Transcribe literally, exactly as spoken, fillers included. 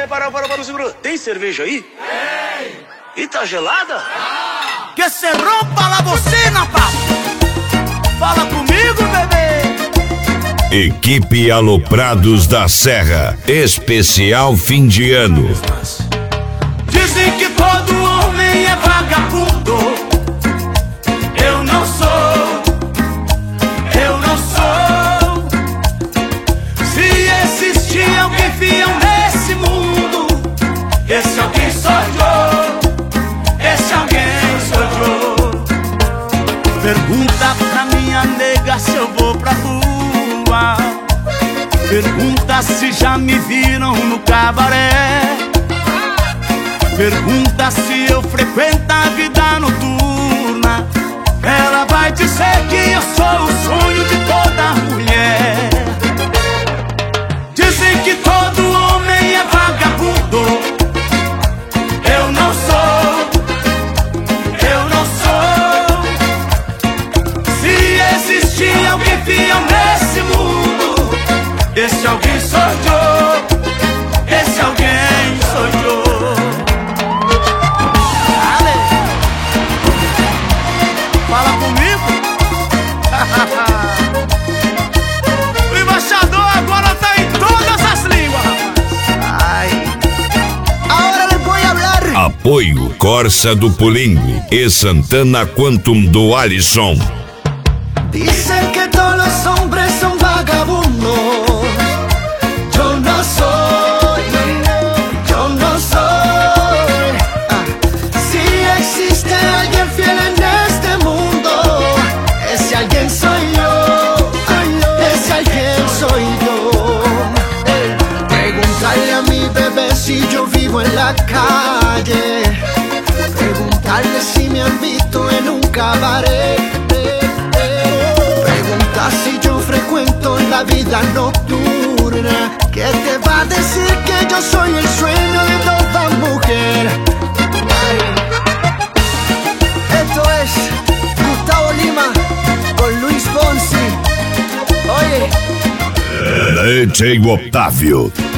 para, para, para, segura. Tem cerveja aí? Tem. E tá gelada? Ah. Que se rompa la bocina, papo. Fala comigo, bebê. Equipe Aloprados da Serra, especial fim de ano. Dizem que todo homem é vagabundo. Eu não sou, eu não sou. Se existir alguém fiel nesse mundo, esse alguém sou eu, esse alguém sou eu. Pergunta pra minha nega se eu vou pra rua. Pergunta se já me viram no cabaré. Pergunta se eu frequento a vida noturna. Ela vai dizer que eu sou o sonho de toda mulher. Dizem que todo homem é vagabundo. Eu não sou, eu não sou. Se existir alguém fiel nesse mundo, esse alguém sou eu, esse alguém sou eu. Fala comigo. O embaixador agora tá em todas as línguas. Ai. Agora le vou falar. Apoio Corsa do Pulingo e Santana Quantum do Alisson. Dicen que todos los hombres son vagabundos. Yo no soy, yo no soy. Ah. Si existe alguien fiel en este mundo, ese alguien soy yo, ese alguien soy yo. Hey. Preguntarle a mi bebé si yo vivo en la calle. Preguntarle si me han visto en un cabaret. Si yo frecuento la vida nocturna, ¿qué te va a decir que yo soy el sueño de toda mujer? Ay. Esto es Gustavo Lima con Luis Fonsi. Oye, Leite Otávio.